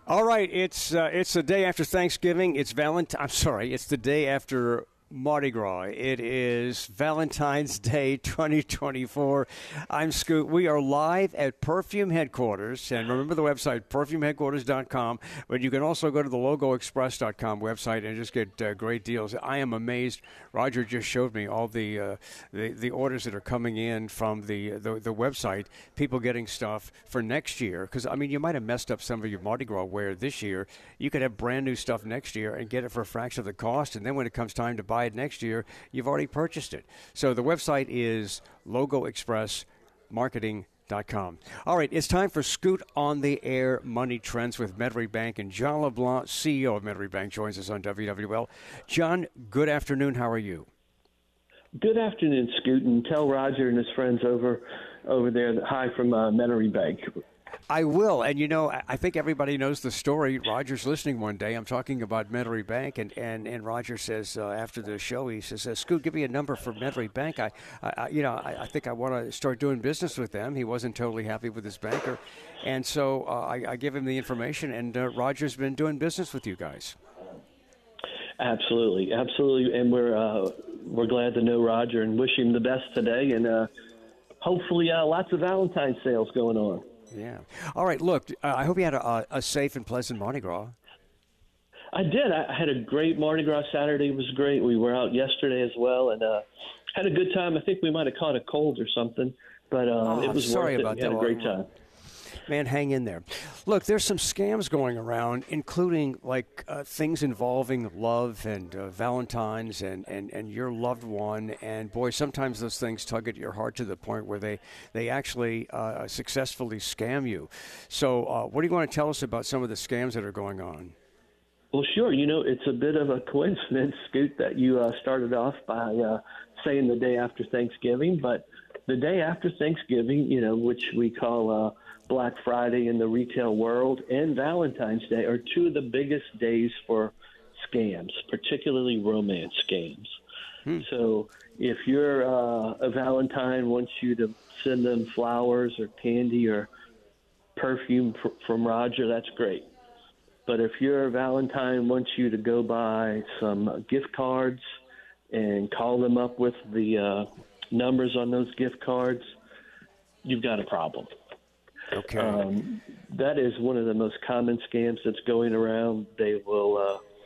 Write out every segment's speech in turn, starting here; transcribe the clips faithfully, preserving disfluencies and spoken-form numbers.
All right, it's uh, it's the day after Thanksgiving. It's Valentine. I'm sorry, it's the day after Mardi Gras. It is Valentine's Day twenty twenty-four. I'm Scoot. We are live at Perfume Headquarters. And remember the website, perfume headquarters dot com. But you can also go to the logo express dot com website and just get uh, great deals. I am amazed. Roger just showed me all the uh, the, the orders that are coming in from the, the, the website, people getting stuff for next year. Because, I mean, you might have messed up some of your Mardi Gras wear this year. You could have brand new stuff next year and get it for a fraction of the cost. And then when it comes time to buy it next year, you've already purchased it. So the website is logo express marketing dot com. All right, it's time for Scoot on the Air Money Trends with Metairie Bank, and John LeBlanc, C E O of Metairie Bank, joins us on W W L. John, good afternoon. How are you? Good afternoon, Scoot, and tell Roger and his friends over over there that hi from uh, Metairie Bank. I will. And, you know, I think everybody knows the story. Roger's listening one day. I'm talking about Metairie Bank, and, and, and Roger says uh, after the show, he says, uh, Scoot, give me a number for Metairie Bank. I, I you know, I, I think I want to start doing business with them. He wasn't totally happy with his banker. And so uh, I, I give him the information, and uh, Roger's been doing business with you guys. Absolutely. Absolutely. And we're uh, we're glad to know Roger and wish him the best today. And uh, hopefully uh, lots of Valentine's sales going on. Yeah. All right. Look, uh, I hope you had a, a safe and pleasant Mardi Gras. I did. I had a great Mardi Gras. Saturday was great. We were out yesterday as well, and uh, had a good time. I think we might have caught a cold or something, but uh, oh, it was I'm sorry worth about it. We that. had a great time. Man, hang in there. Look, there's some scams going around, including like uh, things involving love and uh, Valentine's and, and, and your loved one. And boy, sometimes those things tug at your heart to the point where they, they actually uh, successfully scam you. So uh, what do you want to tell us about some of the scams that are going on? Well, sure. You know, it's a bit of a coincidence, Scoot, that you uh, started off by uh, saying the day after Thanksgiving. But the day after Thanksgiving, you know, which we call uh, Black Friday in the retail world, and Valentine's Day are two of the biggest days for scams, particularly romance scams. Hmm. So if your uh, a Valentine wants you to send them flowers or candy or perfume fr- from Roger, that's great. But if your Valentine wants you to go buy some gift cards and call them up with the uh, numbers on those gift cards, you've got a problem. Okay. Um, that is one of the most common scams that's going around. They will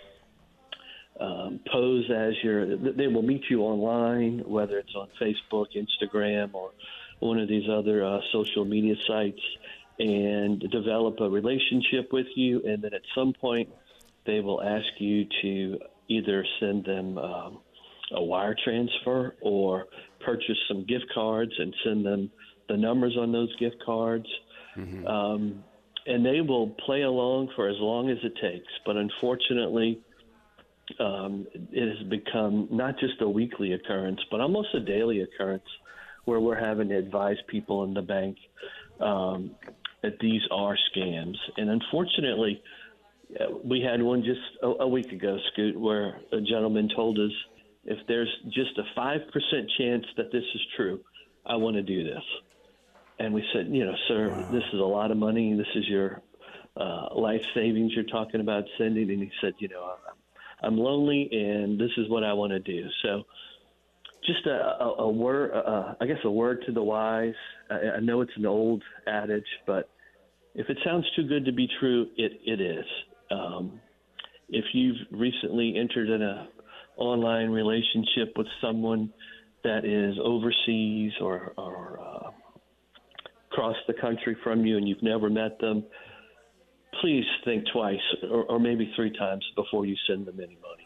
uh, um, pose as your, they will meet you online, whether it's on Facebook, Instagram, or one of these other uh, social media sites, and develop a relationship with you. And then at some point, they will ask you to either send them um, a wire transfer or purchase some gift cards and send them the numbers on those gift cards. Mm-hmm. Um, and they will play along for as long as it takes. But unfortunately, um, it has become not just a weekly occurrence, but almost a daily occurrence where we're having to advise people in the bank um, that these are scams. And unfortunately, we had one just a, a week ago, Scoot, where a gentleman told us, if there's just a five percent chance that this is true, I want to do this. And we said, you know, sir, wow. This is a lot of money. This is your uh, life savings you're talking about sending. And he said, you know, I'm, I'm lonely and this is what I want to do. So just a, a, a word, uh, I guess a word to the wise. I, I know it's an old adage, but if it sounds too good to be true, it, it is. Um, if you've recently entered in a online relationship with someone that is overseas or, or uh, across the country from you and you've never met them, please think twice or, or maybe three times before you send them any money.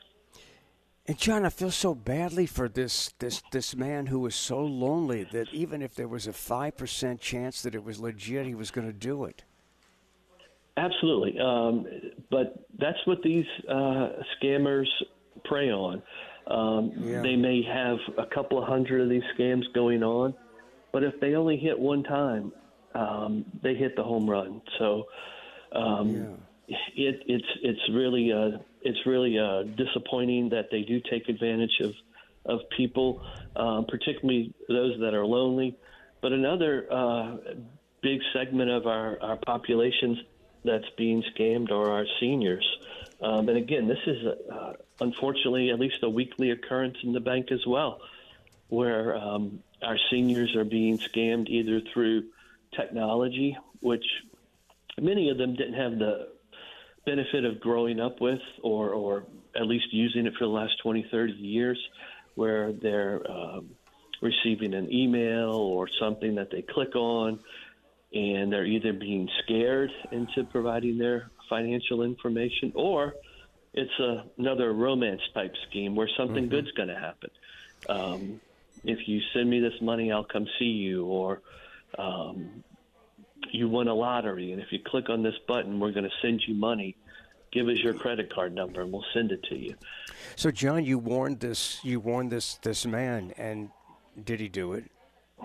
And John, I feel so badly for this this this man who was so lonely that even if there was a five percent chance that it was legit, he was going to do it. Absolutely. Um, but that's what these uh, scammers prey on. Um, yeah. They may have a couple of hundred of these scams going on, but if they only hit one time, um, they hit the home run. So um, yeah. it, it's it's really uh, it's really uh, disappointing that they do take advantage of of people, um, particularly those that are lonely. But another uh, big segment of our, our populations that's being scammed are our seniors. Um, and again, this is uh, unfortunately at least a weekly occurrence in the bank as well, where um, our seniors are being scammed either through technology, which many of them didn't have the benefit of growing up with, or, or at least using it for the last twenty, thirty years, where they're um, receiving an email or something that they click on, and they're either being scared into providing their financial information, or it's a, another romance type scheme where something mm-hmm. good's going to happen. Um, if you send me this money, I'll come see you, or um, you won a lottery, and if you click on this button, we're going to send you money. Give us your credit card number, and we'll send it to you. So, John, you warned this. You warned this this man, and did he do it?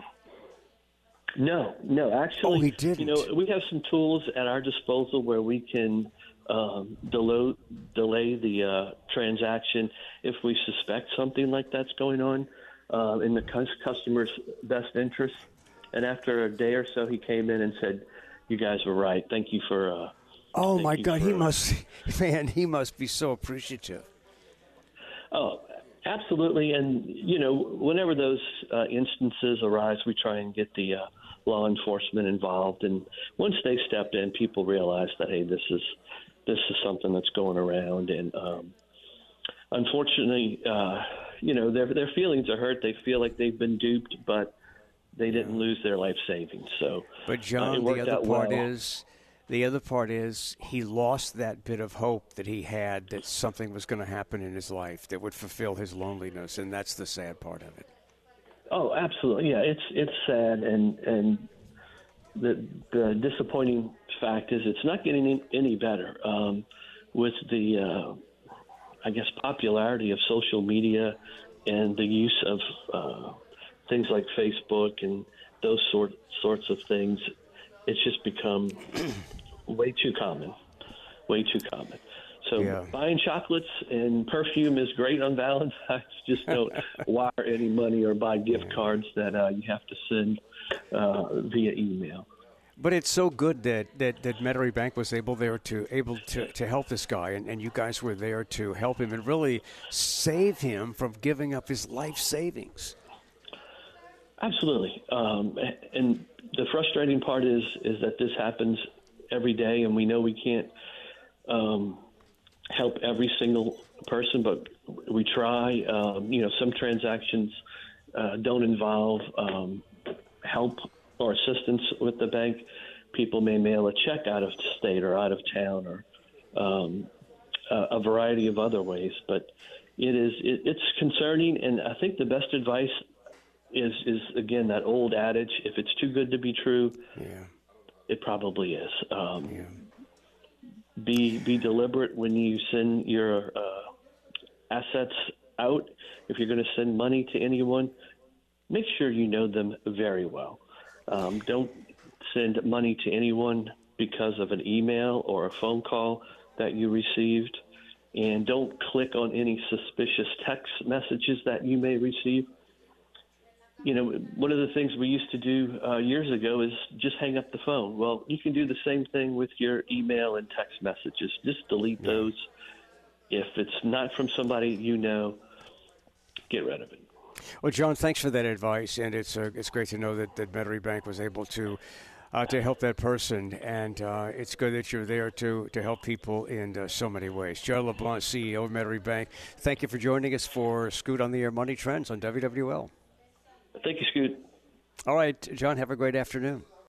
No, no. Actually, oh, he didn't. You know, we have some tools at our disposal where we can um, delay delay the uh, transaction if we suspect something like that's going on uh, in the customer's best interest. And after a day or so, he came in and said, "You guys were right. Thank you for." Uh, oh my God, for, he must, man, he must be so appreciative. Oh, absolutely. And you know, whenever those uh, instances arise, we try and get the uh, law enforcement involved. And once they step in, people realize that hey, this is this is something that's going around. And um, unfortunately, uh, you know, their their feelings are hurt. They feel like they've been duped, but they didn't lose their life savings. So, but John, uh, the other part well. is, the other part is he lost that bit of hope that he had that something was going to happen in his life that would fulfill his loneliness, and that's the sad part of it. Oh, absolutely, yeah. It's it's sad, and and the the disappointing fact is it's not getting any better um, with the uh, I guess popularity of social media and the use of. Uh, Things like Facebook and those sort sorts of things, it's just become way too common, way too common. So yeah. buying chocolates and perfume is great on Valentine's. Just don't wire any money or buy gift yeah. cards that uh, you have to send uh, via email. But it's so good that, that, that Metairie Bank was able there to able to, to help this guy, and, and you guys were there to help him and really save him from giving up his life savings. Absolutely. Um, and the frustrating part is is that this happens every day, and we know we can't um, help every single person, but we try. Um, you know, some transactions uh, don't involve um, help or assistance with the bank. People may mail a check out of state or out of town, or um, a, a variety of other ways. But it is it, it's concerning, and I think the best advice is, is again, that old adage, if it's too good to be true, yeah. it probably is. Um, yeah. Be be deliberate when you send your uh, assets out. If you're going to send money to anyone, make sure you know them very well. Um, don't send money to anyone because of an email or a phone call that you received. And don't click on any suspicious text messages that you may receive. You know, one of the things we used to do uh, years ago is just hang up the phone. Well, you can do the same thing with your email and text messages. Just delete those. If it's not from somebody you know, get rid of it. Well, John, thanks for that advice, and it's uh, it's great to know that, that Metairie Bank was able to uh, to help that person, and uh, it's good that you're there to to help people in uh, so many ways. John LeBlanc, C E O of Metairie Bank, thank you for joining us for Scoot on the Air Money Trends on W W L. Thank you, Scoot. All right, John, have a great afternoon.